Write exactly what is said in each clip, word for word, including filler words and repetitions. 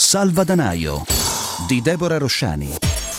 Salvadanaio di Deborah Rosciani.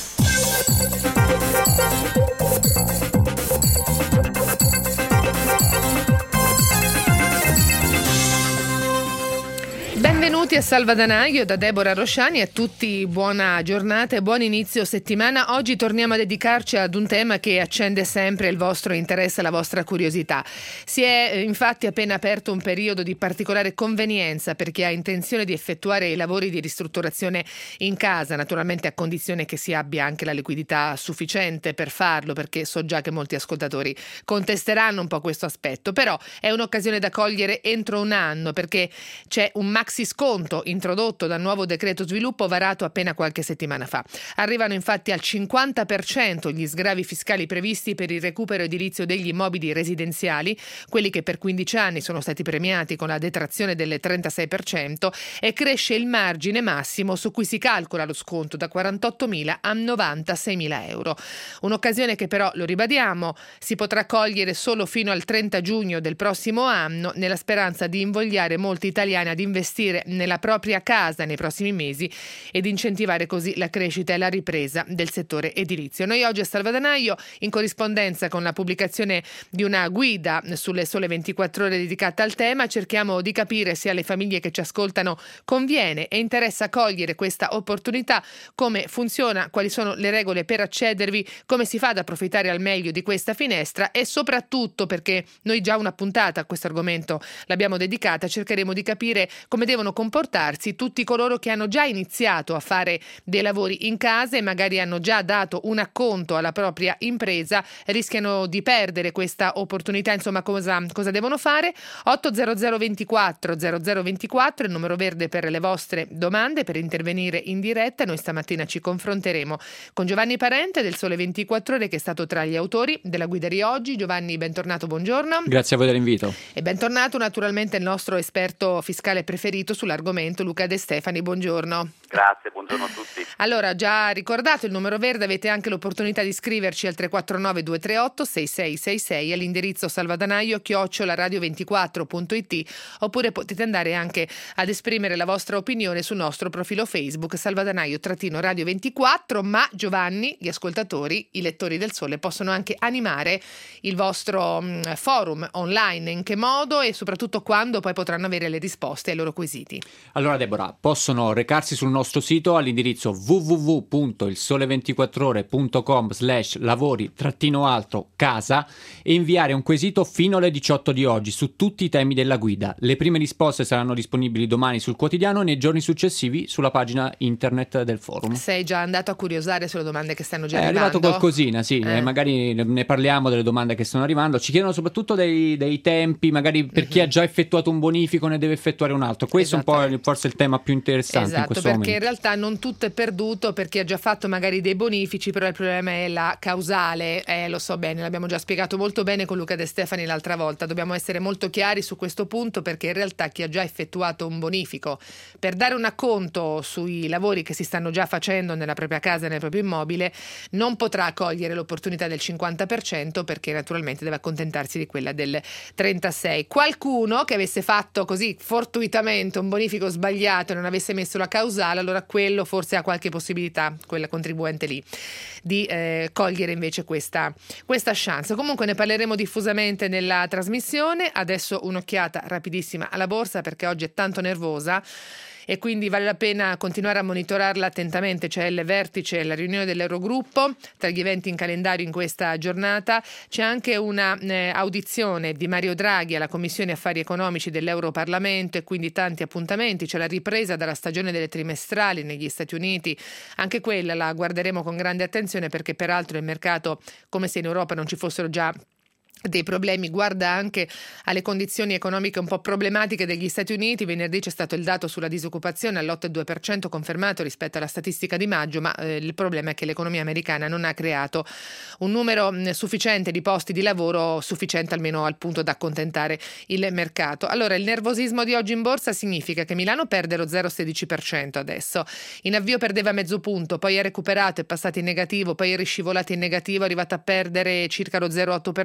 Benvenuti a Salvadanaio da Deborah Rosciani, a tutti buona giornata e buon inizio settimana. Oggi torniamo a dedicarci ad un tema che accende sempre il vostro interesse e la vostra curiosità. Si è infatti appena aperto un periodo di particolare convenienza per chi ha intenzione di effettuare i lavori di ristrutturazione in casa, naturalmente a condizione che si abbia anche la liquidità sufficiente per farlo, perché so già che molti ascoltatori contesteranno un po' questo aspetto, però è un'occasione da cogliere entro un anno, perché c'è un maxi sconto introdotto dal nuovo decreto sviluppo varato appena qualche settimana fa. Arrivano infatti al cinquanta per cento gli sgravi fiscali previsti per il recupero edilizio degli immobili residenziali, quelli che per quindici anni sono stati premiati con la detrazione del trentasei per cento, e cresce il margine massimo su cui si calcola lo sconto da quarantottomila a novantaseimila euro. Un'occasione che però, lo ribadiamo, si potrà cogliere solo fino al trenta giugno del prossimo anno, nella speranza di invogliare molti italiani ad investire nella propria casa nei prossimi mesi ed incentivare così la crescita e la ripresa del settore edilizio. Noi oggi a Salvadanaio, in corrispondenza con la pubblicazione di una guida sulle Sole ventiquattro Ore dedicata al tema, cerchiamo di capire se alle famiglie che ci ascoltano conviene e interessa cogliere questa opportunità, come funziona, quali sono le regole per accedervi, come si fa ad approfittare al meglio di questa finestra e soprattutto, perché noi già una puntata a questo argomento l'abbiamo dedicata, cercheremo di capire come devono comportarsi tutti coloro che hanno già iniziato a fare dei lavori in casa e magari hanno già dato un acconto alla propria impresa, rischiano di perdere questa opportunità. Insomma, cosa, cosa devono fare? otto zero zero ventiquattro zero zero ventiquattro, il numero verde per le vostre domande, per intervenire in diretta. Noi stamattina ci confronteremo con Giovanni Parente del Sole ventiquattro Ore, che è stato tra gli autori della guida di oggi. Giovanni, bentornato, buongiorno. Grazie a voi dell'invito. E bentornato naturalmente il nostro esperto fiscale preferito sull'argomento, Luca De Stefani, buongiorno. Grazie, buongiorno a tutti. Allora, già ricordato il numero verde, avete anche l'opportunità di scriverci al tre quattro nove due tre otto sei sei sei sei all'indirizzo salvadanaio chiocciola radio ventiquattro punto it, oppure potete andare anche ad esprimere la vostra opinione sul nostro profilo Facebook Salvadanaio-radio ventiquattro. Ma Giovanni, gli ascoltatori, i lettori del Sole possono anche animare il vostro mh, forum online. In che modo e soprattutto quando poi potranno avere le risposte ai loro quesiti? Allora, Deborah, possono recarsi sul nostro sito all'indirizzo w w w punto il sole ventiquattro ore punto com slash lavori trattino alto casa e inviare un quesito fino alle diciotto di oggi su tutti i temi della guida. Le prime risposte saranno disponibili domani sul quotidiano e nei giorni successivi sulla pagina internet del forum. Sei già andato a curiosare sulle domande che stanno già è arrivando? È arrivato qualcosina, sì, eh. eh, magari ne parliamo delle domande che stanno arrivando. Ci chiedono soprattutto dei, dei tempi, magari per chi ha già effettuato un bonifico ne deve effettuare un altro. Questo è un po' forse il tema più interessante, esatto, in questo perché momento. In realtà non tutto è perduto per chi ha già fatto magari dei bonifici, però il problema è la causale, eh, lo so bene, l'abbiamo già spiegato molto bene con Luca De Stefani l'altra volta. Dobbiamo essere molto chiari su questo punto, perché in realtà chi ha già effettuato un bonifico per dare un acconto sui lavori che si stanno già facendo nella propria casa e nel proprio immobile non potrà cogliere l'opportunità del cinquanta per cento, perché naturalmente deve accontentarsi di quella del trentasei. Qualcuno che avesse fatto così fortuitamente un bonifico sbagliato e non avesse messo la causale, allora quello forse ha qualche possibilità, quella contribuente lì, di eh, cogliere invece questa, questa chance. Comunque ne parleremo diffusamente nella trasmissione. Adesso un'occhiata rapidissima alla borsa, perché oggi è tanto nervosa e quindi vale la pena continuare a monitorarla attentamente. C'è il vertice, la riunione dell'Eurogruppo. Tra gli eventi in calendario in questa giornata c'è anche una eh, audizione di Mario Draghi alla Commissione Affari Economici dell'Europarlamento, e quindi tanti appuntamenti. C'è la ripresa dalla stagione delle trimestrali negli Stati Uniti, anche quella la guarderemo con grande attenzione, perché peraltro il mercato, come se in Europa non ci fossero già dei problemi, guarda anche alle condizioni economiche un po' problematiche degli Stati Uniti. Venerdì c'è stato il dato sulla disoccupazione all'otto virgola due per cento confermato rispetto alla statistica di maggio, ma eh, il problema è che l'economia americana non ha creato un numero mh, sufficiente di posti di lavoro, sufficiente almeno al punto da accontentare il mercato. Allora, il nervosismo di oggi in borsa significa che Milano perde lo zero virgola sedici per cento adesso. In avvio perdeva mezzo punto, poi è recuperato, è passato in negativo, poi è riscivolato in negativo, è arrivato a perdere circa lo zero virgola otto per cento, adesso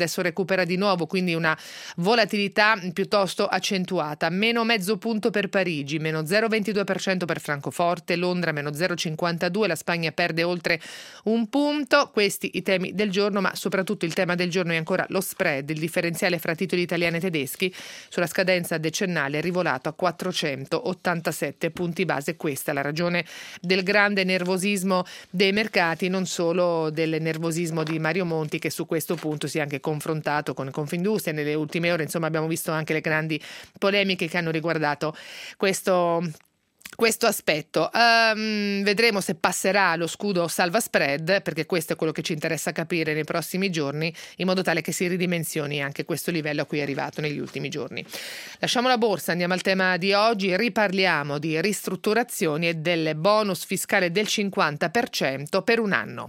adesso recupera di nuovo, quindi una volatilità piuttosto accentuata. Meno mezzo punto per Parigi, meno zero virgola ventidue per cento per Francoforte, Londra meno zero virgola cinquantadue, la Spagna perde oltre un punto. Questi i temi del giorno, ma soprattutto il tema del giorno è ancora lo spread, il differenziale fra titoli italiani e tedeschi sulla scadenza decennale è rivolato a quattrocentottantasette punti base. Questa è la ragione del grande nervosismo dei mercati, non solo del nervosismo di Mario Monti, che su questo punto si è anche confrontato con Confindustria nelle ultime ore. Insomma, abbiamo visto anche le grandi polemiche che hanno riguardato questo questo aspetto. Um, vedremo se passerà lo scudo salva spread, perché questo è quello che ci interessa capire nei prossimi giorni, in modo tale che si ridimensioni anche questo livello a cui è arrivato negli ultimi giorni. Lasciamo la borsa, andiamo al tema di oggi, riparliamo di ristrutturazioni e del bonus fiscale del cinquanta per cento per un anno.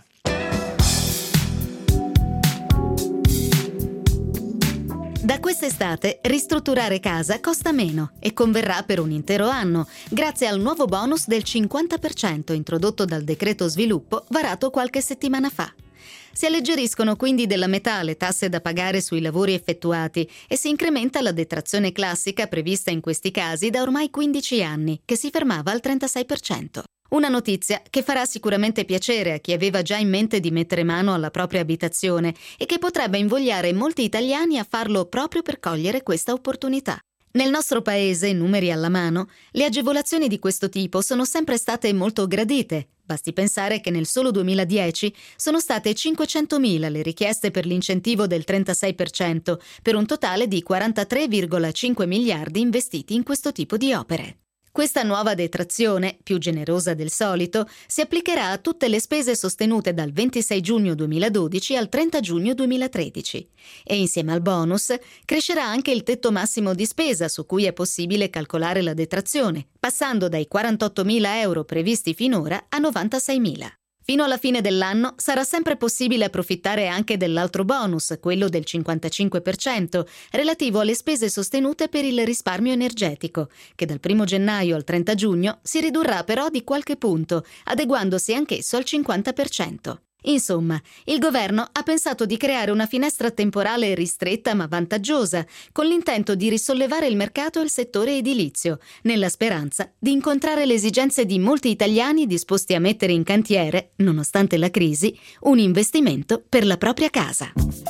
Da quest'estate ristrutturare casa costa meno e converrà per un intero anno, grazie al nuovo bonus del cinquanta per cento introdotto dal decreto sviluppo varato qualche settimana fa. Si alleggeriscono quindi della metà le tasse da pagare sui lavori effettuati e si incrementa la detrazione classica prevista in questi casi da ormai quindici anni, che si fermava al trentasei per cento. Una notizia che farà sicuramente piacere a chi aveva già in mente di mettere mano alla propria abitazione e che potrebbe invogliare molti italiani a farlo proprio per cogliere questa opportunità. Nel nostro paese, numeri alla mano, le agevolazioni di questo tipo sono sempre state molto gradite. Basti pensare che nel solo duemiladieci sono state cinquecentomila le richieste per l'incentivo del trentasei per cento, per un totale di quarantatré virgola cinque miliardi investiti in questo tipo di opere. Questa nuova detrazione, più generosa del solito, si applicherà a tutte le spese sostenute dal ventisei giugno duemiladodici al trenta giugno duemilatredici. E insieme al bonus crescerà anche il tetto massimo di spesa su cui è possibile calcolare la detrazione, passando dai quarantottomila euro previsti finora a novantaseimila. Fino alla fine dell'anno sarà sempre possibile approfittare anche dell'altro bonus, quello del cinquantacinque per cento, relativo alle spese sostenute per il risparmio energetico, che dal primo gennaio al trenta giugno si ridurrà però di qualche punto, adeguandosi anch'esso al cinquanta per cento. Insomma, il governo ha pensato di creare una finestra temporale ristretta ma vantaggiosa, con l'intento di risollevare il mercato e il settore edilizio, nella speranza di incontrare le esigenze di molti italiani disposti a mettere in cantiere, nonostante la crisi, un investimento per la propria casa.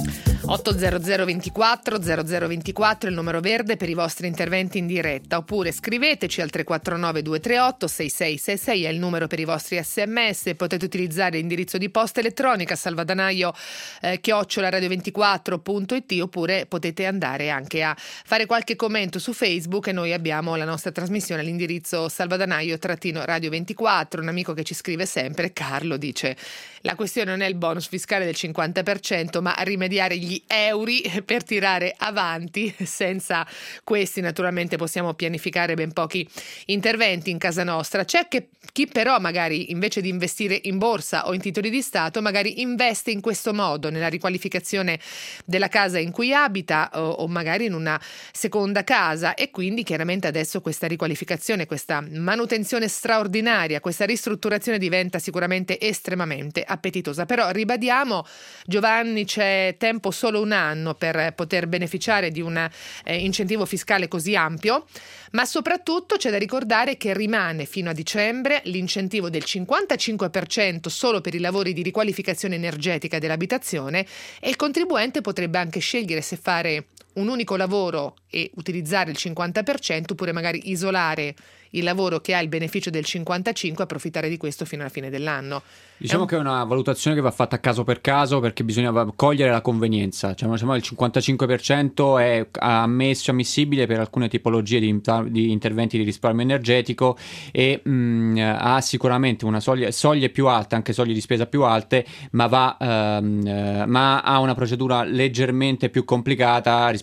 otto zero zero ventiquattro zero zero ventiquattro è il numero verde per i vostri interventi in diretta, oppure scriveteci al tre quattro nove due tre otto sei sei sei sei, è il numero per i vostri sms. Potete utilizzare l'indirizzo di posta elettronica salvadanaio eh, chiocciola radio ventiquattro punto it, oppure potete andare anche a fare qualche commento su Facebook, e noi abbiamo la nostra trasmissione all'indirizzo salvadanaio trattino radio ventiquattro. Un amico che ci scrive sempre, Carlo, dice: la questione non è il bonus fiscale del cinquanta per cento, ma rimediare gli euro per tirare avanti. Senza questi naturalmente possiamo pianificare ben pochi interventi in casa nostra. C'è che chi però magari invece di investire in borsa o in titoli di Stato magari investe in questo modo nella riqualificazione della casa in cui abita, o, o magari in una seconda casa, e quindi chiaramente adesso questa riqualificazione, questa manutenzione straordinaria, questa ristrutturazione diventa sicuramente estremamente appetitosa. Però ribadiamo, Giovanni, c'è tempo solo un anno per poter beneficiare di un eh, incentivo fiscale così ampio, ma soprattutto c'è da ricordare che rimane fino a dicembre l'incentivo del cinquantacinque per cento solo per i lavori di riqualificazione energetica dell'abitazione, e il contribuente potrebbe anche scegliere se fare un unico lavoro e utilizzare il cinquanta per cento, oppure magari isolare il lavoro che ha il beneficio del cinquantacinque e approfittare di questo fino alla fine dell'anno. Diciamo è un... che è una valutazione che va fatta caso per caso, perché bisogna cogliere la convenienza. Cioè, diciamo, il cinquantacinque per cento è ammesso, ammissibile per alcune tipologie di, di interventi di risparmio energetico, e mh, ha sicuramente una soglia, soglie più alte, anche soglie di spesa più alte, ma, va, ehm, ma ha una procedura leggermente più complicata rispetto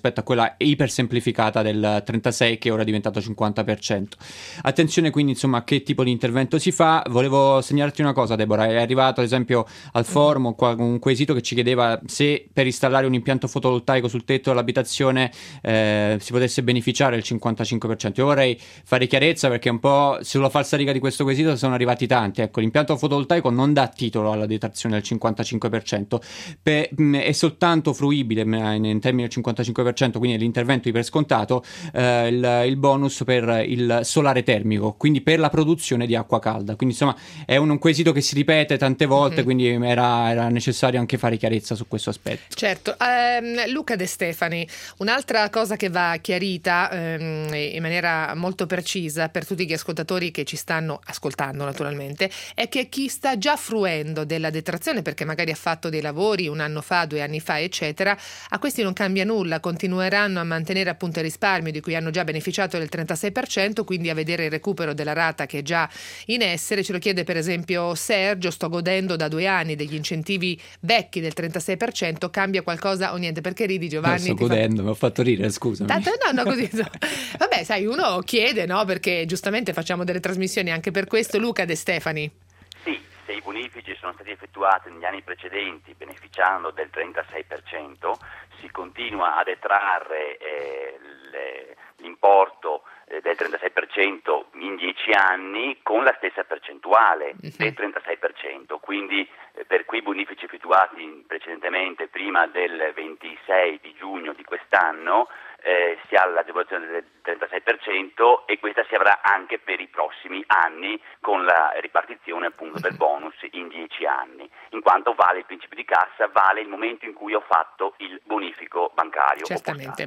rispetto a quella ipersemplificata del trentasei che ora è diventato cinquanta per cento. Attenzione quindi insomma a che tipo di intervento si fa. Volevo segnalarti una cosa, Deborah, è arrivato ad esempio al forum un quesito che ci chiedeva se per installare un impianto fotovoltaico sul tetto dell'abitazione eh, si potesse beneficiare del cinquantacinque per cento. Io vorrei fare chiarezza perché un po' sulla falsariga di questo quesito sono arrivati tanti. Ecco, l'impianto fotovoltaico non dà titolo alla detrazione del cinquantacinque per cento, Pe- mh, è soltanto fruibile in, in termini del cinquantacinque per cento, quindi l'intervento iper scontato, eh, il, il bonus per il solare termico, quindi per la produzione di acqua calda. Quindi insomma è un, un quesito che si ripete tante volte, mm-hmm. quindi era, era necessario anche fare chiarezza su questo aspetto. Certo. Um, Luca De Stefani, un'altra cosa che va chiarita um, in maniera molto precisa per tutti gli ascoltatori che ci stanno ascoltando naturalmente è che chi sta già fruendo della detrazione perché magari ha fatto dei lavori un anno fa, due anni fa eccetera, a questi non cambia nulla, continueranno a mantenere appunto il risparmio di cui hanno già beneficiato del trentasei per cento, quindi a vedere il recupero della rata che è già in essere. Ce lo chiede per esempio Sergio: sto godendo da due anni degli incentivi vecchi del trentasei per cento, cambia qualcosa o niente? Perché ridi, Giovanni? No, sto godendo, fa... mi ho fatto ridere, scusami. Tanto, no, no, così. Vabbè, sai, uno chiede, no? Perché giustamente facciamo delle trasmissioni anche per questo. Luca De Stefani. Sì, se i bonifici sono stati effettuati negli anni precedenti beneficiando del trentasei per cento, si continua a detrarre eh, le, l'importo eh, del trentasei per cento in dieci anni con la stessa percentuale uh-huh. del trentasei per cento, quindi eh, per quei bonifici effettuati precedentemente prima del ventisei di giugno di quest'anno Eh, si ha l'agevolazione del trentasei per cento e questa si avrà anche per i prossimi anni con la ripartizione appunto del bonus in dieci anni, in quanto vale il principio di cassa, vale il momento in cui ho fatto il bonifico bancario. Certamente.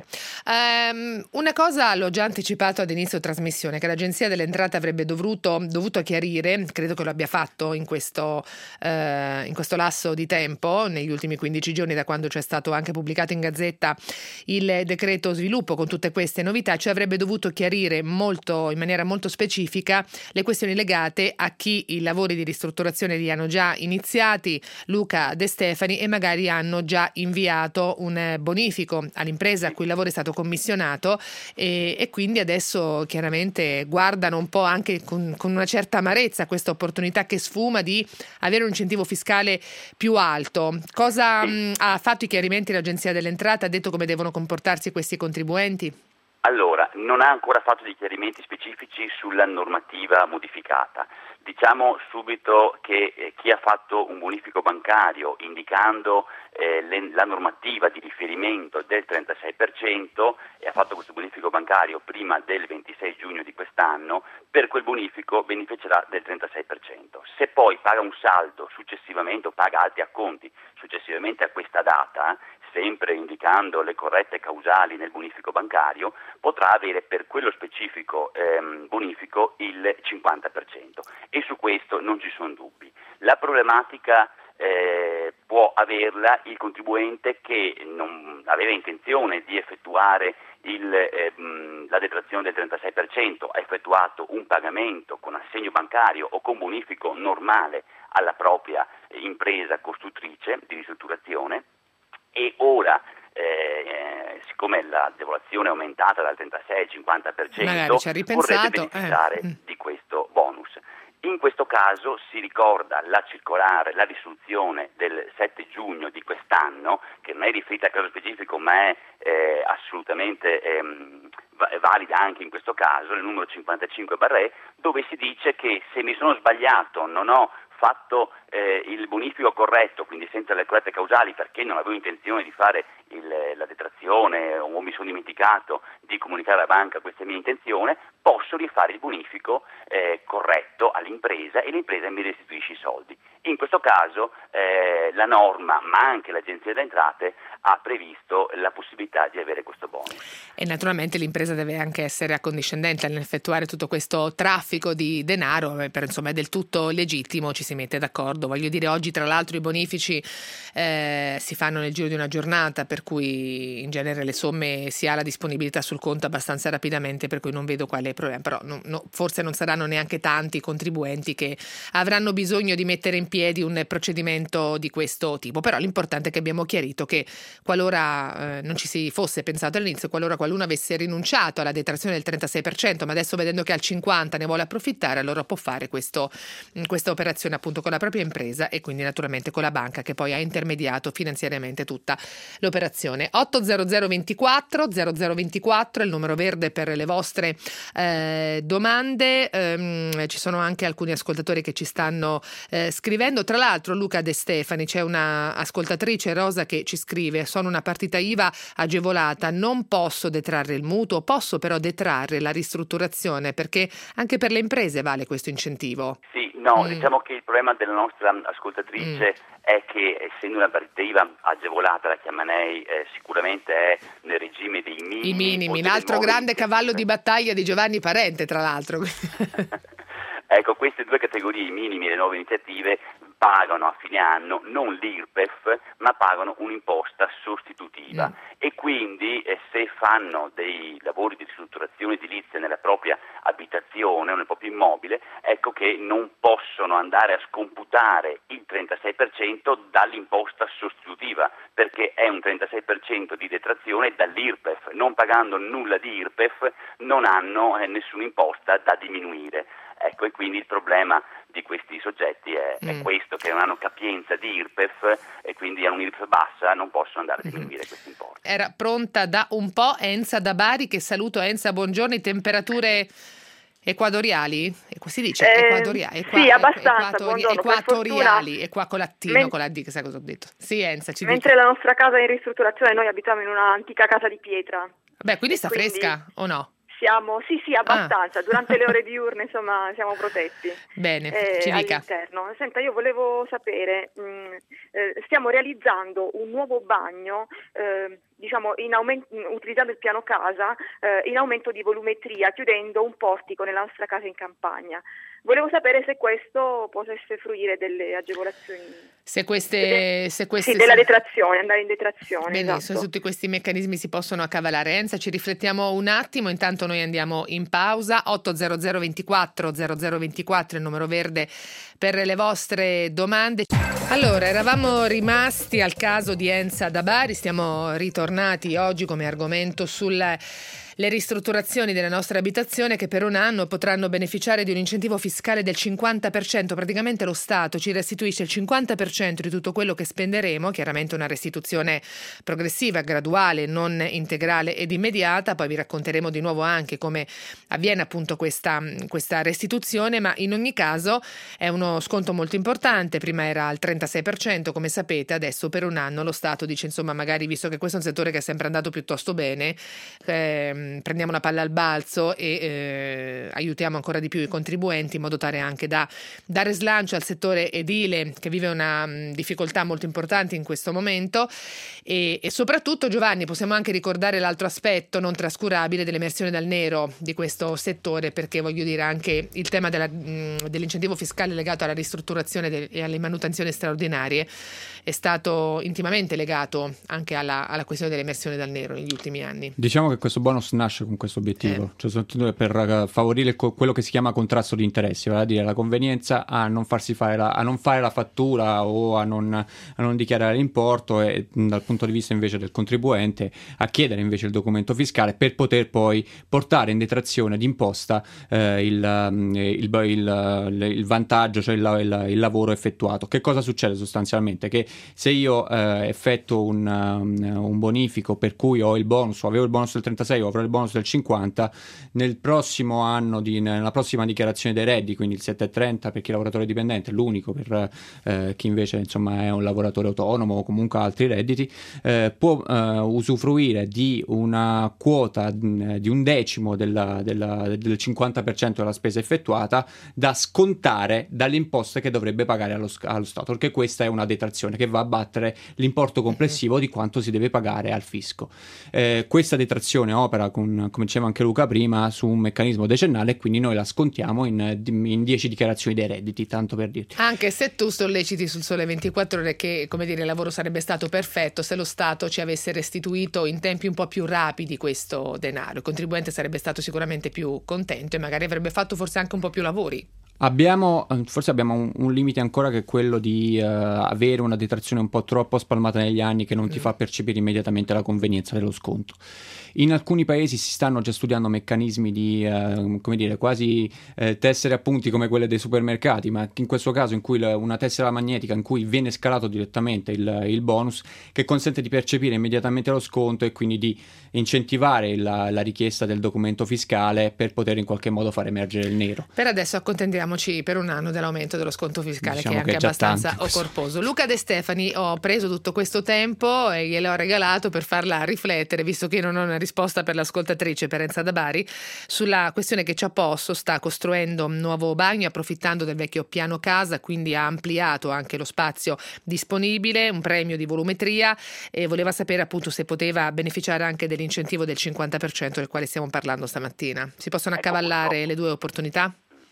Um, una cosa l'ho già anticipato ad inizio trasmissione, che l'Agenzia delle Entrate avrebbe dovuto, dovuto chiarire, credo che lo abbia fatto in questo, uh, in questo lasso di tempo, negli ultimi quindici giorni da quando c'è stato anche pubblicato in Gazzetta il decreto sviluppo con tutte queste novità, cioè avrebbe dovuto chiarire molto, in maniera molto specifica le questioni legate a chi i lavori di ristrutturazione li hanno già iniziati, Luca De Stefani, e magari hanno già inviato un bonifico all'impresa a cui il lavoro è stato commissionato e, e quindi adesso chiaramente guardano un po' anche con, con una certa amarezza a questa opportunità che sfuma di avere un incentivo fiscale più alto. Cosa mh, ha fatto i chiarimenti l'Agenzia delle Entrate? Ha detto come devono comportarsi questi contribuenti? Allora, non ha ancora fatto dei chiarimenti specifici sulla normativa modificata. Diciamo subito che eh, chi ha fatto un bonifico bancario indicando eh, le, la normativa di riferimento del trentasei per cento e ha fatto questo bonifico bancario prima del ventisei giugno di quest'anno, per quel bonifico beneficerà del trentasei per cento. Se poi paga un saldo successivamente o paga altri acconti successivamente a questa data, sempre indicando le corrette causali nel bonifico bancario, potrà avere per quello specifico ehm, bonifico il cinquanta per cento e su questo non ci sono dubbi. La problematica eh, può averla il contribuente che non aveva intenzione di effettuare il, ehm, la detrazione del trentasei per cento, ha effettuato un pagamento con assegno bancario o con bonifico normale alla propria impresa costruttrice di ristrutturazione e ora eh, siccome l'agevolazione è aumentata dal trentasei al cinquanta per cento vorrebbe beneficiare eh. di questo bonus. In questo caso si ricorda la circolare, la risoluzione del sette giugno di quest'anno, che non è riferita a caso specifico ma è eh, assolutamente ehm, valida anche in questo caso, il numero cinquantacinque barra E, dove si dice che se mi sono sbagliato, non ho fatto eh, il bonifico corretto, quindi senza le corrette causali perché non avevo intenzione di fare il, la detrazione o mi sono dimenticato di comunicare alla banca questa mia intenzione, posso rifare il bonifico eh, corretto all'impresa e l'impresa mi restituisce i soldi. In questo caso eh, la norma, ma anche l'Agenzia delle Entrate, ha previsto la possibilità di avere questo bonus. E naturalmente l'impresa deve anche essere accondiscendente nell'effettuare tutto questo traffico di denaro, per insomma è del tutto legittimo, ci si mette d'accordo. Voglio dire, oggi tra l'altro i bonifici eh, si fanno nel giro di una giornata, per per cui in genere le somme si ha la disponibilità sul conto abbastanza rapidamente, per cui non vedo quale problema, però no, no, forse non saranno neanche tanti i contribuenti che avranno bisogno di mettere in piedi un procedimento di questo tipo. Però l'importante è che abbiamo chiarito che qualora eh, non ci si fosse pensato all'inizio, qualora qualcuno avesse rinunciato alla detrazione del trentasei per cento, ma adesso vedendo che al cinquanta per cento ne vuole approfittare, allora può fare questo, questa operazione appunto con la propria impresa e quindi naturalmente con la banca che poi ha intermediato finanziariamente tutta l'operazione. otto zero zero ventiquattro zero zero ventiquattro è il numero verde per le vostre eh, domande. Ehm, ci sono anche alcuni ascoltatori che ci stanno eh, scrivendo. Tra l'altro, Luca De Stefani, c'è una ascoltatrice, Rosa, che ci scrive: sono una partita I V A agevolata, non posso detrarre il mutuo, posso però detrarre la ristrutturazione, perché anche per le imprese vale questo incentivo. Sì, no, mm. diciamo che il problema della nostra ascoltatrice mm. è che, essendo una partita I V A agevolata, la chiama lei, eh, sicuramente è nel regime dei minimi. I minimi, l'altro grande cavallo di battaglia di Giovanni Parente, tra l'altro. Ecco, queste due categorie, i minimi e le nuove iniziative, pagano a fine anno non l'I R P E F, ma pagano un'imposta sostitutiva mm. e quindi eh, se fanno dei lavori di ristrutturazione edilizia nella propria abitazione o nel proprio immobile, ecco che non possono andare a scomputare il trentasei per cento dall'imposta sostitutiva, perché è un trentasei per cento di detrazione dall'I R P E F. Non pagando nulla di I R P E F non hanno eh, nessuna imposta da diminuire. Ecco, e quindi il problema di questi soggetti è, mm. è questo, che non hanno capienza di I R P E F e quindi hanno un'I R P E F bassa, non possono andare a diminuire mm. questi importi. Era pronta da un po' Enza da Bari, che saluto. Enza, buongiorno. Temperature equadoriali? E si dice eh, equadoriali? Equa, sì, abbastanza. Equatori, buongiorno, equatoriali, e qua con l'attino, Men- con la D, che sai cosa ho detto? Sì, Enza, ci Mentre dica. La nostra casa è in ristrutturazione, noi abitiamo in un'antica casa di pietra. Beh, quindi sta quindi... fresca o no? Siamo, sì, sì, abbastanza. Ah. Durante le ore diurne, insomma, siamo protetti. Bene, eh, ci dica. All'interno. Senta, io volevo sapere, mh, eh, stiamo realizzando un nuovo bagno, eh, diciamo, in aumento, utilizzando il piano casa, eh, in aumento di volumetria, chiudendo un portico nella nostra casa in campagna. Volevo sapere se questo potesse fruire delle agevolazioni. Se queste... Se queste sì, della detrazione, andare in detrazione. Benissimo, esatto. Tutti questi meccanismi si possono accavalare. Enza, ci riflettiamo un attimo, intanto noi andiamo in pausa. otto zero zero ventiquattro zero zero ventiquattro il numero verde per le vostre domande. Allora, eravamo rimasti al caso di Enza da Bari, stiamo ritornati oggi come argomento sulle le ristrutturazioni della nostra abitazione, che per un anno potranno beneficiare di un incentivo fiscale del cinquanta per cento. Praticamente lo Stato ci restituisce il cinquanta per cento di tutto quello che spenderemo, chiaramente una restituzione progressiva, graduale, non integrale ed immediata. Poi vi racconteremo di nuovo anche come avviene appunto questa, questa restituzione, ma in ogni caso è uno sconto molto importante. Prima era al trentasei per cento, come sapete, adesso per un anno lo Stato dice, insomma, magari, visto che questo è un settore che è sempre andato piuttosto bene, ehm, prendiamo la palla al balzo e eh, aiutiamo ancora di più i contribuenti in modo tale anche da dare slancio al settore edile, che vive una mh, difficoltà molto importante in questo momento. E, e soprattutto, Giovanni, possiamo anche ricordare l'altro aspetto non trascurabile dell'emersione dal nero di questo settore, perché voglio dire anche il tema della, mh, dell'incentivo fiscale legato alla ristrutturazione de- e alle manutenzioni straordinarie è stato intimamente legato anche alla, alla questione dell'emersione dal nero negli ultimi anni. Diciamo che questo bonus nasce con questo obiettivo, eh. cioè soprattutto per favorire co- quello che si chiama contrasto di interessi, vale a dire la convenienza a non farsi fare la, a non fare la fattura o a non, a non dichiarare l'importo, e dal punto di vista invece del contribuente a chiedere invece il documento fiscale per poter poi portare in detrazione d'imposta eh, il, il, il, il vantaggio, cioè il, il, il lavoro effettuato. Che cosa succede sostanzialmente? Che se io eh, effettuo un, un bonifico per cui ho il bonus, o avevo il bonus del trentasei o avrò il bonus del cinquanta, nel prossimo anno, di, nella prossima dichiarazione dei redditi, quindi il sette e trenta per chi è lavoratore dipendente, l'unico per eh, chi invece insomma è un lavoratore autonomo o comunque ha altri redditi, eh, può eh, usufruire di una quota di un decimo della, della, del cinquanta per cento della spesa effettuata da scontare dalle imposte che dovrebbe pagare allo, allo Stato, perché questa è una detrazione che va a battere l'importo complessivo di quanto si deve pagare al fisco. Eh, questa detrazione opera con, come diceva anche Luca prima, su un meccanismo decennale e quindi noi la scontiamo in, in dieci dichiarazioni dei redditi, tanto per dirti. Anche se tu solleciti sul Sole ventiquattro Ore che, come dire, il lavoro sarebbe stato perfetto se lo Stato ci avesse restituito in tempi un po' più rapidi questo denaro. Il contribuente sarebbe stato sicuramente più contento e magari avrebbe fatto forse anche un po' più lavori. Abbiamo, forse abbiamo un, un limite ancora, che è quello di uh, avere una detrazione un po' troppo spalmata negli anni che non ti fa percepire immediatamente la convenienza dello sconto. In alcuni paesi si stanno già studiando meccanismi di, uh, come dire, quasi eh, tessere a punti come quelle dei supermercati, ma in questo caso in cui la, una tessera magnetica in cui viene scalato direttamente il, il bonus, che consente di percepire immediatamente lo sconto e quindi di incentivare la, la richiesta del documento fiscale per poter in qualche modo far emergere il nero. Per adesso accontentiamoci per un anno dell'aumento dello sconto fiscale, diciamo che è anche che è abbastanza tanto, corposo. Luca De Stefani, ho preso tutto questo tempo e gliel'ho regalato per farla riflettere, visto che io non ho una risposta per l'ascoltatrice Perenza da Bari, sulla questione che ci ha posto. Sta costruendo un nuovo bagno approfittando del vecchio piano casa, quindi ha ampliato anche lo spazio disponibile, un premio di volumetria, e voleva sapere appunto se poteva beneficiare anche dell'incentivo del cinquanta per cento del quale stiamo parlando stamattina. Si possono accavallare le due opportunità?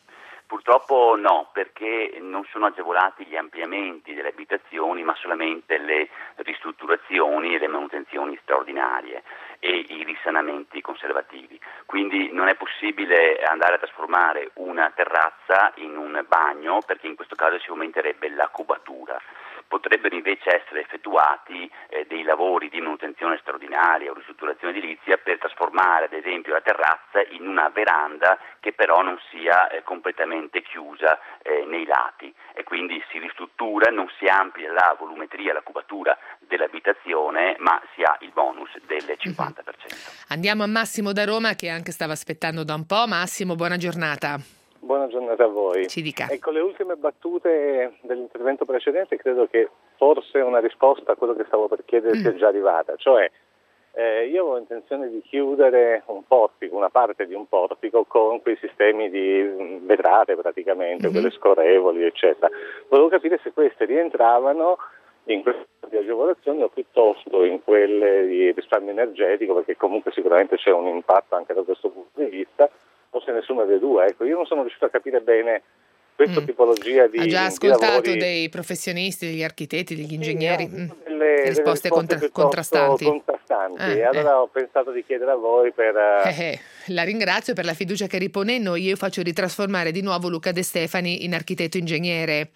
Purtroppo no, perché non sono agevolati gli ampliamenti delle abitazioni, ma solamente le ristrutturazioni e le manutenzioni straordinarie e i risanamenti conservativi. Quindi non è possibile andare a trasformare una terrazza in un bagno, perché in questo caso si aumenterebbe la cubatura. Potrebbero invece essere effettuati eh, dei lavori di manutenzione straordinaria o ristrutturazione edilizia per trasformare ad esempio la terrazza in una veranda che però non sia eh, completamente chiusa eh, nei lati, e quindi si ristruttura, non si amplia la volumetria, la cubatura dell'abitazione, ma si ha il bonus del cinquanta per cento. Andiamo a Massimo da Roma, che anche stava aspettando da un po'. Massimo, buona giornata. Buona giornata a voi. Ci dica. Ecco, le ultime battute dell'intervento precedente credo che forse una risposta a quello che stavo per chiedere sia già arrivata, cioè eh, io avevo intenzione di chiudere un portico, una parte di un portico con quei sistemi di vetrate praticamente, mm-hmm. quelle scorrevoli eccetera. Volevo capire se queste rientravano in queste di agevolazioni o piuttosto in quelle di risparmio energetico, perché comunque sicuramente c'è un impatto anche da questo punto di vista, o se nessuna delle due. Ecco, io non sono riuscito a capire bene questa mm. tipologia di ha già ascoltato di lavori... dei professionisti, degli architetti, degli ingegneri, sì, mm. delle, risposte, delle contra- contrastanti, contrastanti. Eh, allora eh. ho pensato di chiedere a voi per eh, eh. la ringrazio per la fiducia che ripone in noi. Io faccio ritrasformare di nuovo Luca De Stefani in architetto ingegnere.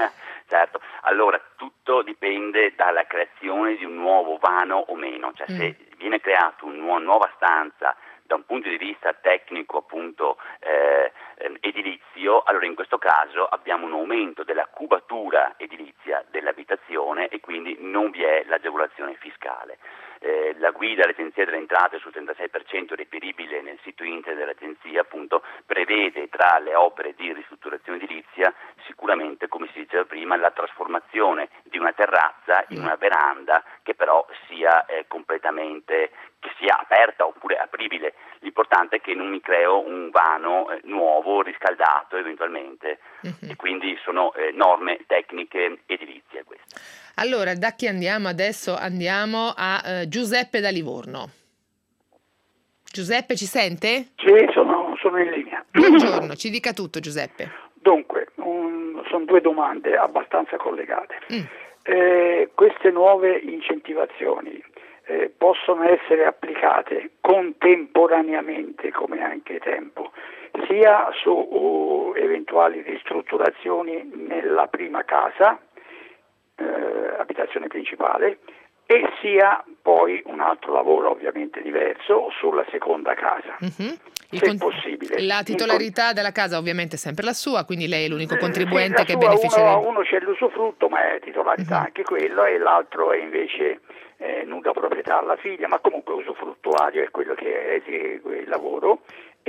Certo, allora tutto dipende dalla creazione di un nuovo vano o meno, cioè mm. se viene creato una nuova stanza da un punto di vista tecnico appunto eh, edilizio, allora in questo caso abbiamo un aumento della cubatura edilizia dell'abitazione e quindi non vi è l'agevolazione fiscale. Eh, la guida all'Agenzia delle Entrate sul trentasei per cento reperibile nel sito internet dell'Agenzia appunto prevede tra le opere di ristrutturazione edilizia sicuramente, come si diceva prima, la trasformazione di una terrazza in una veranda che però sia eh, completamente che sia aperta oppure apribile. L'importante è che non mi creo un vano eh, nuovo, riscaldato eventualmente, uh-huh. e quindi sono eh, norme tecniche edilizie queste. Allora, da chi andiamo adesso? Andiamo a uh, Giuseppe da Livorno. Giuseppe, ci sente? Sì, sono, sono in linea. Buongiorno, ci dica tutto Giuseppe. Dunque, un, sono due domande abbastanza collegate. Mm. Eh, queste nuove incentivazioni eh, possono essere applicate contemporaneamente, come anche tempo, sia su uh, eventuali ristrutturazioni nella prima casa, eh, abitazione principale, e sia poi un altro lavoro ovviamente diverso sulla seconda casa, mm-hmm. se con- possibile. La titolarità con- della casa ovviamente è sempre la sua, quindi lei è l'unico contribuente eh, sì, che sua, beneficia. Uno, uno c'è l'usufrutto, ma è titolarità mm-hmm. anche quello, e l'altro è invece eh, nuda proprietà alla figlia, ma comunque usufruttuario è quello che esegue il lavoro,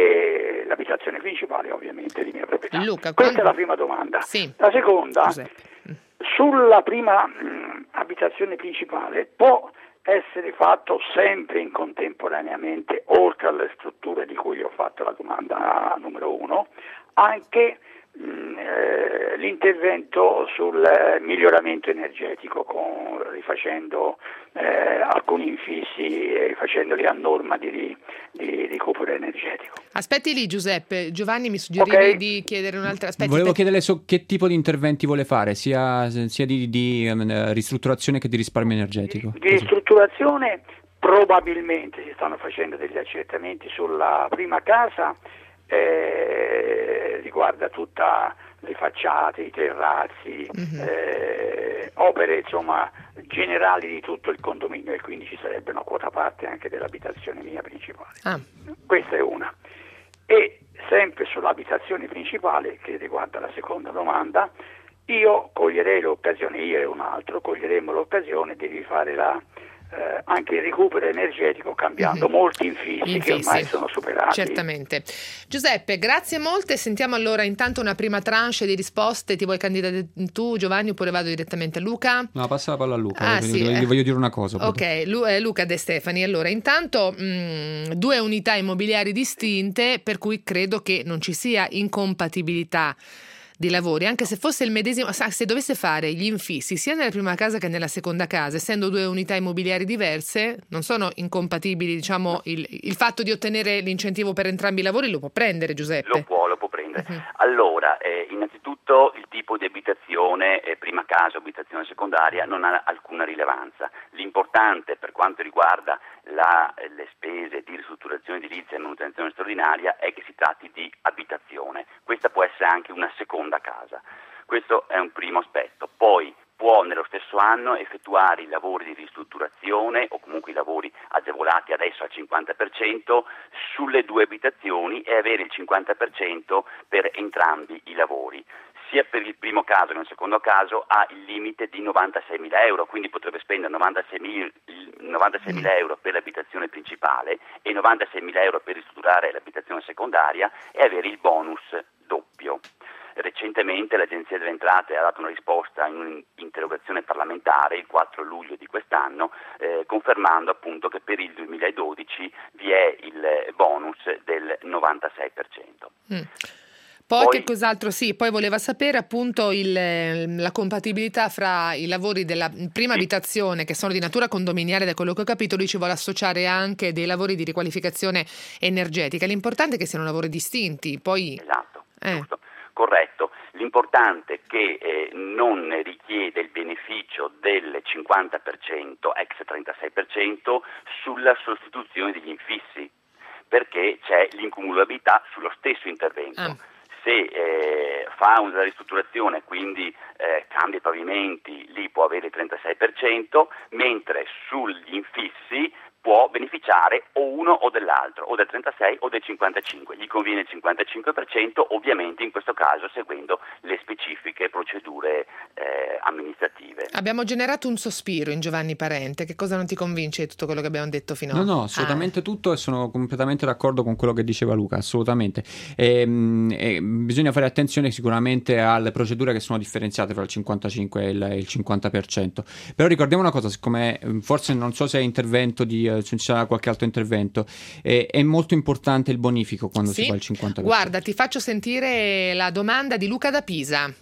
e l'abitazione principale ovviamente di mia proprietà. Luca, questa quando... è la prima domanda. Sì. La seconda, Giuseppe. sulla prima mh, abitazione principale può essere fatto sempre in contemporaneamente, oltre alle strutture di cui ho fatto la domanda numero uno, anche mh, eh, l'intervento sul eh, miglioramento energetico, con, rifacendo eh, alcuni infissi e facendoli a norma di, di recupero energetico. Aspetti lì, Giuseppe. Giovanni mi suggeriva Okay. di chiedere un'altra. Aspetti, Volevo aspetti. chiederle su che tipo di interventi vuole fare, sia, sia di, di um, ristrutturazione che di risparmio energetico. Di ristrutturazione probabilmente si stanno facendo degli accertamenti sulla prima casa, eh, riguarda tutta le facciate, i terrazzi, Mhm. eh, opere insomma generali di tutto il condominio, e quindi ci sarebbe una quota parte anche dell'abitazione mia principale. Ah, Questa è una. E sempre sull'abitazione principale, che riguarda la seconda domanda, io coglierei l'occasione, io e un altro coglieremo l'occasione di rifare la, eh, anche il recupero energetico, cambiando Mhm. molti infissi, Infissi. che ormai sono superati. certamente. Giuseppe, grazie molte. Sentiamo allora intanto una prima tranche di risposte. Ti vuoi candidare tu, Giovanni, oppure vado direttamente a Luca? No, passa la palla a Luca, Ah, voglio, sì, voglio- eh. voglio dire una cosa. Ok, Lu- eh, Luca De Stefani. Allora, intanto mh, due unità immobiliari distinte, per cui credo che non ci sia incompatibilità di lavori, anche se fosse il medesimo, sa, se dovesse fare gli infissi sia nella prima casa che nella seconda casa, essendo due unità immobiliari diverse, non sono incompatibili, diciamo, il, il fatto di ottenere l'incentivo per entrambi i lavori lo può prendere, Giuseppe? Lo può, lo può prendere. Mhm. Allora, eh, innanzitutto il tipo di abitazione, eh, prima casa o abitazione secondaria, non ha alcuna rilevanza. L'importante per quanto riguarda la, eh, le spese di ristrutturazione edilizia e manutenzione straordinaria è che si tratti di abitazione. Questa può essere anche una seconda casa. Questo è un primo aspetto. Poi può nello stesso anno effettuare i lavori di ristrutturazione o comunque i lavori agevolati adesso al cinquanta per cento sulle due abitazioni e avere il cinquanta per cento per entrambi i lavori. Sia per il primo caso che nel secondo caso ha il limite di novantaseimila euro, quindi potrebbe spendere novantaseimila euro per l'abitazione principale e novantaseimila euro per ristrutturare l'abitazione secondaria e avere il bonus doppio. Recentemente l'Agenzia delle Entrate ha dato una risposta in un'interrogazione parlamentare il quattro luglio di quest'anno, eh, confermando appunto che per il duemiladodici vi è il bonus del novantasei per cento. Mm. Poi, Poi- che cos'altro? Sì, poi voleva sapere appunto il- la compatibilità fra i lavori della prima abitazione, che sono di natura condominiale, da quello che ho capito. Lui ci vuole associare anche dei lavori di riqualificazione energetica. L'importante è che siano lavori distinti. Poi Esatto, Eh. giusto, corretto. L'importante è che eh, non richiede il beneficio del cinquanta per cento, ex trentasei per cento, sulla sostituzione degli infissi, perché c'è l'incumulabilità sullo stesso intervento. Ah. Se eh, fa una ristrutturazione, quindi eh, cambia i pavimenti, lì può avere il trentasei per cento, mentre sugli infissi può beneficiare o uno o dell'altro, o del trentasei o del cinquantacinque. Gli conviene il cinquantacinque per cento, ovviamente in questo caso seguendo le specifiche procedure eh, amministrative. abbiamo generato un sospiro in Giovanni Parente. Che cosa non ti convince di tutto quello che abbiamo detto finora? No, no, assolutamente tutto, e sono completamente d'accordo con quello che diceva Luca, assolutamente. Ehm, e bisogna fare attenzione sicuramente alle procedure che sono differenziate tra il cinquantacinque e il, e il cinquanta per cento. Però ricordiamo una cosa, siccome eh, forse non so se è intervento di, eh, se ci sarà qualche altro intervento, eh, è molto importante il bonifico quando Sì? si fa il cinquanta per cento. Guarda, ti faccio sentire la domanda di Luca da Pisa.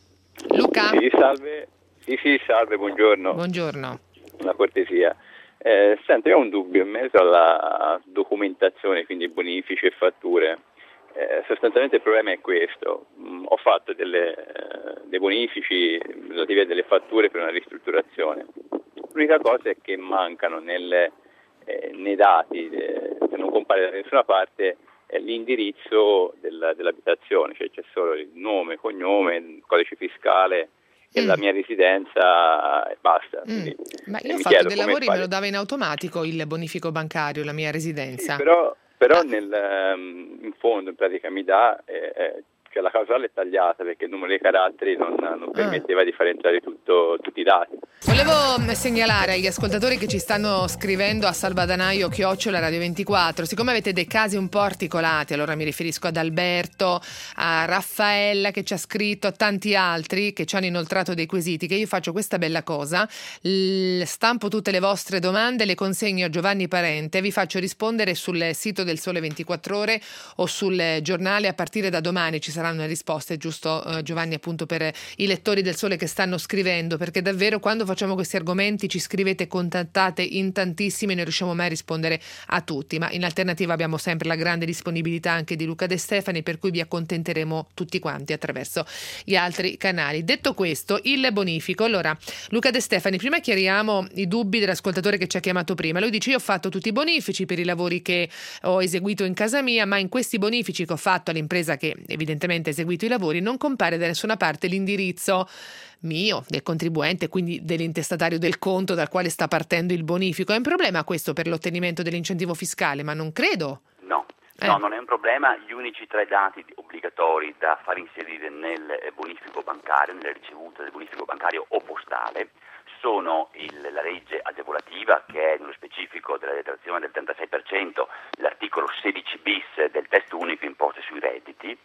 Luca? Sì, salve. Sì, sì, salve, buongiorno. Buongiorno. Una cortesia. Eh, senti, io ho un dubbio in merito alla documentazione, quindi bonifici e fatture. Eh, sostanzialmente il problema è questo. Mm, ho fatto delle, eh, dei bonifici relativi a delle fatture per una ristrutturazione. L'unica cosa è che mancano nelle, eh, nei dati, eh, che non compare da nessuna parte, eh, l'indirizzo della, dell'abitazione, cioè c'è solo il nome, cognome, il codice fiscale e Mm. la mia residenza e basta. Mm. Quindi, Ma eh, io ho mi fatto chiedo dei come lavori, fare. me lo dava in automatico il bonifico bancario, la mia residenza. Sì, però, però Ah. nel, ehm, in fondo in pratica mi dà, eh, eh, cioè la causale è tagliata perché il numero dei caratteri non, non permetteva di far entrare tutto, tutti i dati. Volevo segnalare agli ascoltatori che ci stanno scrivendo a salvadanaio chiocciola radio ventiquattro, siccome avete dei casi un po' articolati, allora mi riferisco ad Alberto, a Raffaella che ci ha scritto, a tanti altri che ci hanno inoltrato dei quesiti, che io faccio questa bella cosa, l- stampo tutte le vostre domande, le consegno a Giovanni Parente, vi faccio rispondere sul sito del Sole ventiquattro Ore o sul giornale. A partire da domani ci saranno le risposte, giusto eh, Giovanni, appunto per i lettori del Sole che stanno scrivendo, perché davvero quando facciamo questi argomenti ci scrivete, contattate in tantissimi e non riusciamo mai a rispondere a tutti, ma in alternativa abbiamo sempre la grande disponibilità anche di Luca De Stefani, per cui vi accontenteremo tutti quanti attraverso gli altri canali. Detto questo, il bonifico, allora Luca De Stefani, prima chiariamo i dubbi dell'ascoltatore che ci ha chiamato prima. Lui dice: io ho fatto tutti i bonifici per i lavori che ho eseguito in casa mia, ma in questi bonifici che ho fatto all'impresa che evidentemente ha eseguito i lavori non compare da nessuna parte l'indirizzo mio, del contribuente, quindi dell'intestatario del conto dal quale sta partendo il bonifico. È un problema questo per l'ottenimento dell'incentivo fiscale? Ma non credo. No, eh. no, non è un problema. Gli unici tre dati obbligatori da far inserire nel bonifico bancario, nelle ricevute del bonifico bancario o postale, sono il, la legge agevolativa, che è nello specifico della detrazione del trentasei per cento, l'articolo sedici bis del testo unico imposte sui redditi,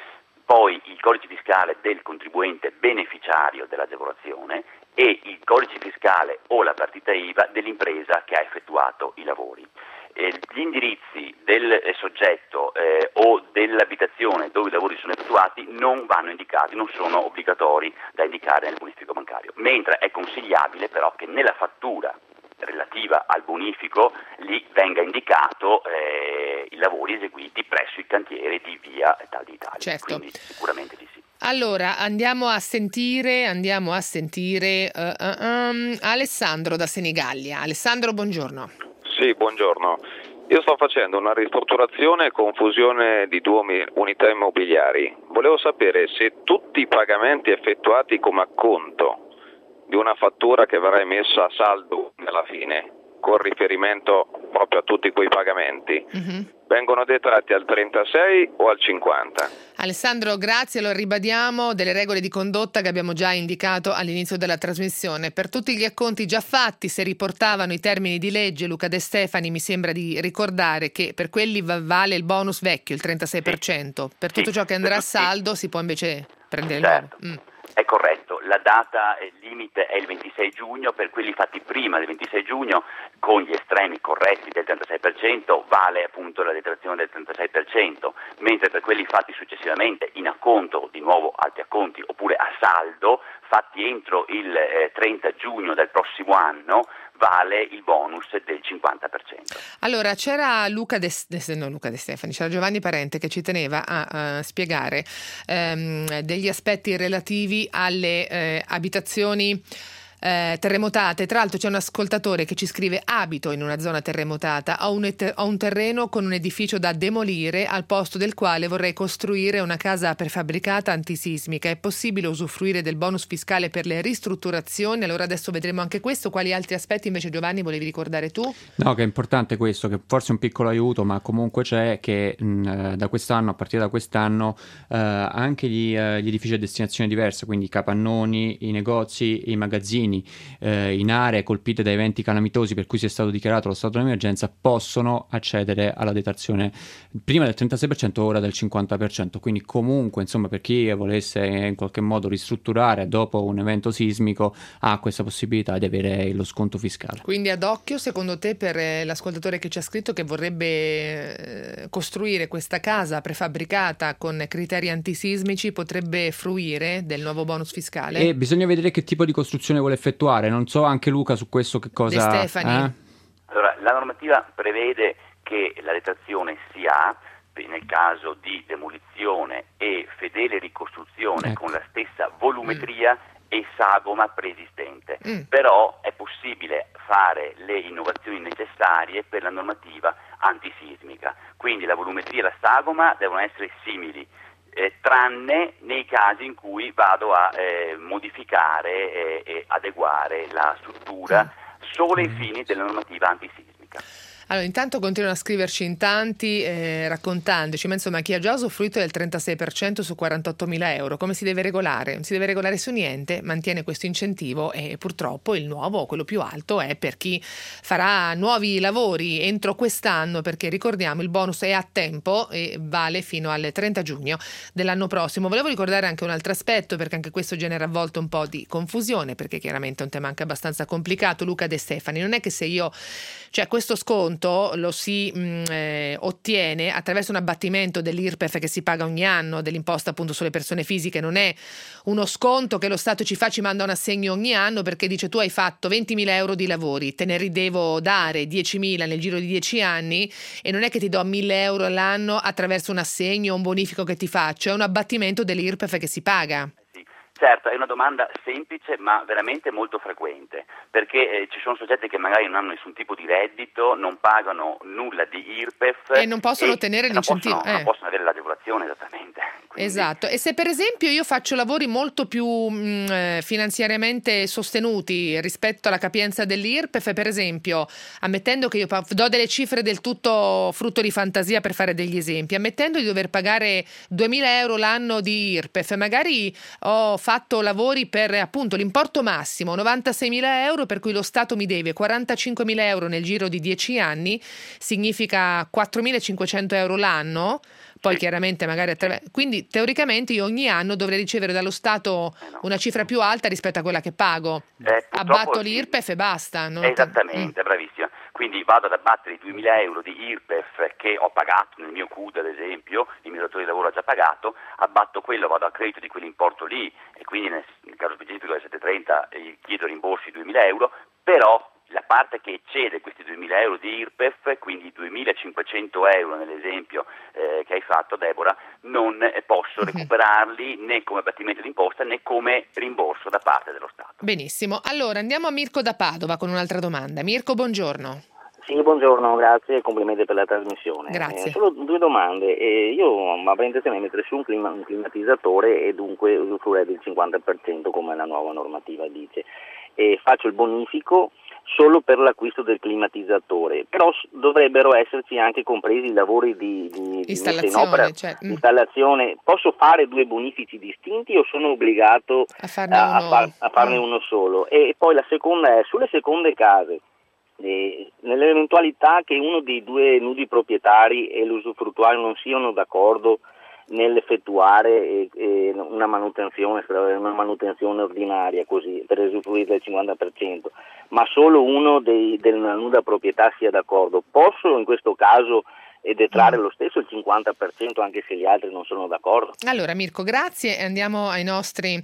poi il codice fiscale del contribuente beneficiario dell'agevolazione e il codice fiscale o la partita I V A dell'impresa che ha effettuato i lavori. Eh, gli indirizzi del eh, soggetto eh, o dell'abitazione dove i lavori sono effettuati non vanno indicati, non sono obbligatori da indicare nel bonifico bancario, mentre è consigliabile però che nella fattura relativa al bonifico lì venga indicato eh, i lavori eseguiti presso i cantieri di via Tal di Italia. Certo. Quindi sicuramente di sì. Allora andiamo a sentire andiamo a sentire uh, uh, um, Alessandro da Senigallia. Alessandro, buongiorno. Sì, buongiorno. Io sto facendo una ristrutturazione con fusione di due unità immobiliari. Volevo sapere se tutti i pagamenti effettuati come acconto di una fattura che verrà emessa a saldo alla fine, con riferimento proprio a tutti quei pagamenti, mm-hmm. vengono detratti al trentasei o al cinquanta? Alessandro, grazie, lo ribadiamo, delle regole di condotta che abbiamo già indicato all'inizio della trasmissione. Per tutti gli acconti già fatti, se riportavano i termini di legge, Luca De Stefani mi sembra di ricordare che per quelli vale il bonus vecchio, il trentasei per cento. Per tutto ciò che andrà a saldo si può invece prendere certo. il nuovo. Mm. È corretto, la data limite è il ventisei giugno, per quelli fatti prima del ventisei giugno con gli estremi corretti del trentasei per cento vale appunto la detrazione del trentasei per cento, mentre per quelli fatti successivamente in acconto, di nuovo alti acconti, oppure a saldo, fatti entro il eh, trenta giugno del prossimo anno, vale il bonus del cinquanta per cento. Allora c'era Luca De, no, Luca De Stefani, c'era Giovanni Parente che ci teneva a, a spiegare ehm, degli aspetti relativi alle eh, abitazioni eh, terremotate. Tra l'altro c'è un ascoltatore che ci scrive: abito in una zona terremotata, ho un, et- ho un terreno con un edificio da demolire al posto del quale vorrei costruire una casa prefabbricata antisismica. È possibile usufruire del bonus fiscale per le ristrutturazioni? Allora adesso vedremo anche questo. Quali altri aspetti invece, Giovanni, volevi ricordare tu? No, che è importante questo, che forse è un piccolo aiuto, ma comunque c'è, che mh, da quest'anno, a partire da quest'anno, eh, anche gli, eh, gli edifici a destinazione diversa, quindi i capannoni, i negozi, i magazzini, eh, in aree colpite da eventi calamitosi per cui sia stato dichiarato lo stato d'emergenza, possono accedere alla detrazione prima del trentasei per cento, ora del cinquanta per cento. Quindi comunque, insomma, per chi volesse in qualche modo ristrutturare dopo un evento sismico ha questa possibilità di avere lo sconto fiscale. Quindi ad occhio, secondo te, per l'ascoltatore che ci ha scritto che vorrebbe costruire questa casa prefabbricata con criteri antisismici, potrebbe fruire del nuovo bonus fiscale? E bisogna vedere che tipo di costruzione vuole effettuare. Non so anche Luca su questo che cosa... De Stefani. Eh? Allora, la normativa prevede che la detrazione si ha nel caso di demolizione e fedele ricostruzione ecco. con la stessa volumetria mm. e sagoma preesistente. Mm. Però è possibile fare le innovazioni necessarie per la normativa antisismica. Quindi la volumetria e la sagoma devono essere simili, eh, tranne nei casi in cui vado a eh, modificare e eh, adeguare la struttura mm. solo ai fini della normativa antisismica. Allora, intanto continuano a scriverci in tanti eh, raccontandoci, ma insomma chi ha già usufruito del trentasei per cento su quarantottomila euro, come si deve regolare? Non si deve regolare su niente, mantiene questo incentivo e purtroppo il nuovo, quello più alto, è per chi farà nuovi lavori entro quest'anno, perché ricordiamo il bonus è a tempo e vale fino al trenta giugno dell'anno prossimo. Volevo ricordare anche un altro aspetto, perché anche questo genera a volte un po' di confusione, perché chiaramente è un tema anche abbastanza complicato. Luca De Stefani, non è che se io, cioè questo sconto lo si mh, eh, ottiene attraverso un abbattimento dell'I R P E F che si paga ogni anno, dell'imposta appunto sulle persone fisiche, non è uno sconto che lo Stato ci fa, ci manda un assegno ogni anno perché dice tu hai fatto ventimila euro di lavori, te ne ridevo dare diecimila nel giro di dieci anni e non è che ti do mille euro all'anno attraverso un assegno o un bonifico che ti faccio, è un abbattimento dell'I R P E F che si paga. Certo, è una domanda semplice ma veramente molto frequente, perché eh, ci sono soggetti che magari non hanno nessun tipo di reddito, non pagano nulla di I R P E F e non possono e ottenere l'incentivo. Non possono, eh. non possono avere l'agevolazione, esattamente. Quindi... Esatto, e se per esempio io faccio lavori molto più mh, eh, finanziariamente sostenuti rispetto alla capienza dell'I R P E F, per esempio, ammettendo che io pa- do delle cifre del tutto frutto di fantasia per fare degli esempi, ammettendo di dover pagare duemila euro l'anno di I R P E F, magari ho fatto lavori per appunto l'importo massimo novantaseimila euro, per cui lo Stato mi deve quarantacinquemila euro nel giro di dieci anni, significa quattromilacinquecento euro l'anno. Poi chiaramente magari attraver- quindi teoricamente io ogni anno dovrei ricevere dallo Stato eh no. una cifra più alta rispetto a quella che pago. Eh, Abbatto l'I R P E F e basta. Non Esattamente, mm. bravissima. Quindi vado ad abbattere i duemila euro di I R P E F che ho pagato nel mio C U D, ad esempio, il mio datore di lavoro ha già pagato, abbatto quello, vado a credito di quell'importo lì e quindi nel, nel caso specifico del settecentotrenta eh, chiedo rimborsi di duemila euro, però la parte che eccede questi duemila euro di I R P E F, quindi duemilacinquecento euro nell'esempio eh, che hai fatto, Deborah, non eh, posso recuperarli né come abbattimento d'imposta né come rimborso da parte dello Stato. Benissimo, allora andiamo a Mirko da Padova con un'altra domanda. Mirko, buongiorno. Sì, buongiorno, grazie e complimenti per la trasmissione. Grazie. Eh, solo due domande. Eh, io avrei intenzione di mettere su un, clima, un climatizzatore e dunque usufruire del cinquanta per cento come la nuova normativa dice. E faccio il bonifico solo per l'acquisto del climatizzatore, però dovrebbero esserci anche compresi i lavori di, di, di messa in opera, cioè, mm. installazione. Posso fare due bonifici distinti o sono obbligato a farne, a, uno. A far, a farne mm. uno solo? E poi la seconda è sulle seconde case. Eh, nell'eventualità che uno dei due nudi proprietari e l'usufruttuario non siano d'accordo nell'effettuare eh, eh, una manutenzione una manutenzione ordinaria così per usufruire del cinquanta per cento, ma solo uno dei, della nuda proprietà sia d'accordo, posso in questo caso e detrarre lo stesso il cinquanta per cento anche se gli altri non sono d'accordo? Allora Mirko, grazie e andiamo ai nostri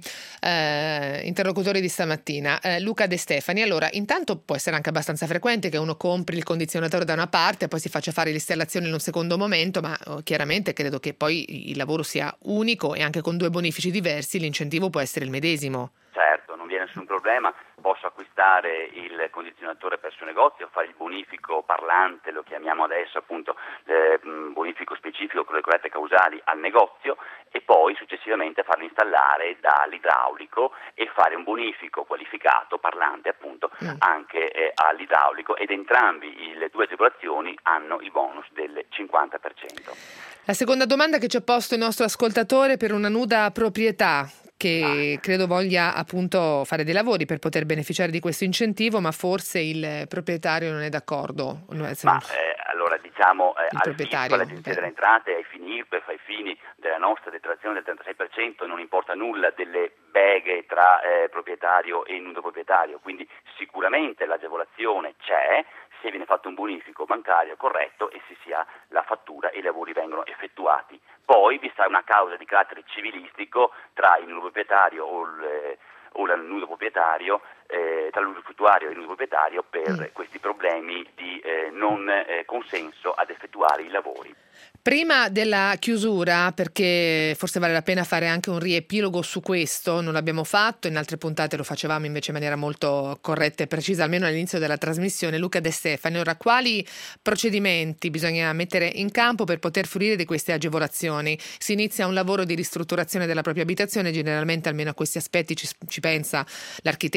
eh, interlocutori di stamattina. eh, Luca De Stefani. Allora, intanto può essere anche abbastanza frequente che uno compri il condizionatore da una parte e poi si faccia fare l'installazione in un secondo momento, ma oh, chiaramente credo che poi il lavoro sia unico e anche con due bonifici diversi l'incentivo può essere il medesimo. Certo, non viene nessun problema, posso acquistare il condizionatore presso negozio, fare il bonifico parlante, lo chiamiamo adesso appunto eh, bonifico specifico con le corrette causali al negozio e poi successivamente farlo installare dall'idraulico e fare un bonifico qualificato parlante appunto mm. anche eh, all'idraulico, ed entrambi le due agevolazioni hanno il bonus del cinquanta per cento. La seconda domanda che ci ha posto il nostro ascoltatore per una nuda proprietà che credo voglia appunto fare dei lavori per poter beneficiare di questo incentivo, ma forse il proprietario non è d'accordo. Ma eh, allora diciamo eh, al fisco, all'Agenzia delle Entrate, ai fini I R P E F, ai fini della nostra detrazione del trentasei per cento non importa nulla delle beghe tra eh, proprietario e nudo proprietario, quindi sicuramente l'agevolazione c'è se viene fatto un bonifico bancario corretto e se si ha la fattura e i lavori vengono effettuati. Poi vi sta una causa di carattere civilistico tra il nudo proprietario o il, o il nudo proprietario, eh, tra l'usufruttuario e il nudo proprietario per mm. questi problemi di eh, non eh, consenso ad effettuare i lavori. Prima della chiusura, perché forse vale la pena fare anche un riepilogo su questo, non l'abbiamo fatto, in altre puntate lo facevamo invece in maniera molto corretta e precisa, almeno all'inizio della trasmissione. Luca De Stefani, ora quali procedimenti bisogna mettere in campo per poter fruire di queste agevolazioni? Si inizia un lavoro di ristrutturazione della propria abitazione, generalmente almeno a questi aspetti ci, ci pensa l'architetto o il professionista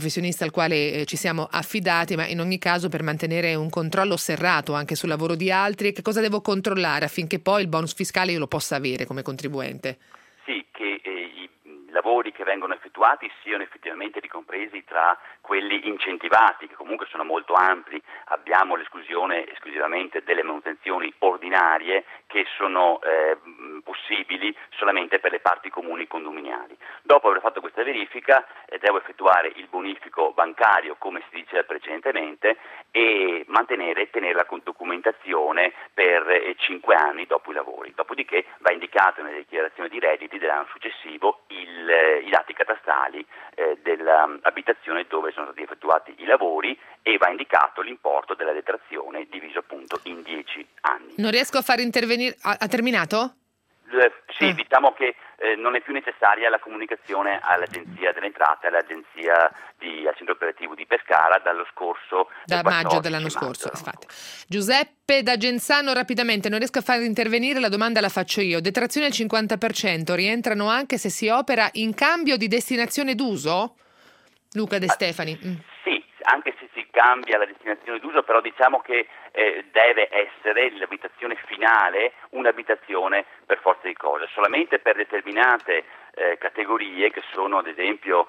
professionista al quale eh, ci siamo affidati, ma in ogni caso per mantenere un controllo serrato anche sul lavoro di altri, che cosa devo controllare affinché poi il bonus fiscale io lo possa avere come contribuente? Sì, che eh, i lavori che vengono effettuati siano effettivamente ricompresi tra quelli incentivati, che comunque sono molto ampli. Abbiamo l'esclusione esclusivamente delle manutenzioni ordinarie, che sono eh, possibili solamente per le parti comuni condominiali. Dopo aver fatto questa verifica eh, devo effettuare il bonifico bancario, come si dice precedentemente, e mantenere e tenere la documentazione per eh, cinque anni dopo i lavori. Dopodiché va indicato nelle dichiarazioni di redditi dell'anno successivo il, eh, i dati catastali eh, dell'abitazione dove sono stati effettuati i lavori, e va indicato l'importo della detrazione diviso appunto in dieci anni. Non riesco a far intervenire. Ha, ha terminato? Eh, sì, ah. diciamo che eh, non è più necessaria la comunicazione all'Agenzia delle Entrate, all'Agenzia di, al Centro Operativo di Pescara dallo scorso da maggio dell'anno scorso. Infatti. Giuseppe da Genzano, rapidamente, non riesco a far intervenire, la domanda la faccio io. Detrazione al cinquanta per cento rientrano anche se si opera in cambio di destinazione d'uso? Luca De Stefani. Mm. Sì, anche se si cambia la destinazione d'uso, però diciamo che eh, deve essere l'abitazione finale un'abitazione per forza di cose. Solamente per determinate eh, categorie, che sono ad esempio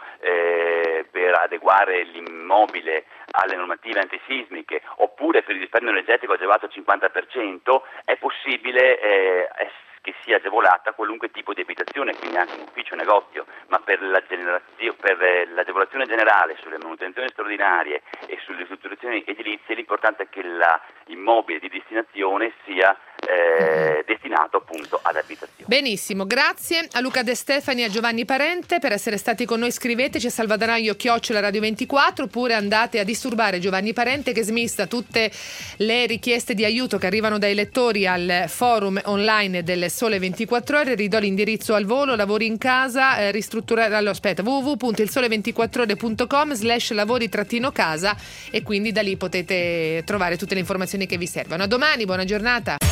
eh, per adeguare l'immobile alle normative antisismiche, oppure per il risparmio energetico agevolato al cinquanta per cento, è possibile eh, essere che sia agevolata qualunque tipo di abitazione, quindi anche un ufficio, un negozio, ma per, la generazio- per l'agevolazione generale sulle manutenzioni straordinarie e sulle ristrutturazioni edilizie, l'importante è che l'immobile di destinazione sia eh, destinato appunto ad abitazione. Benissimo, grazie a Luca De Stefani e a Giovanni Parente per essere stati con noi. Scriveteci a salvadanaio chiocciola radio ventiquattro, oppure andate a disturbare Giovanni Parente, che smista tutte le richieste di aiuto che arrivano dai lettori al forum online del Sole ventiquattro Ore. Ridò l'indirizzo al volo: lavori in casa, eh, ristrutturare, allora aspetta, w w w punto il sole ventiquattro ore punto com slash lavori trattino casa, e quindi da lì potete trovare tutte le informazioni che vi servono. A domani, buona giornata.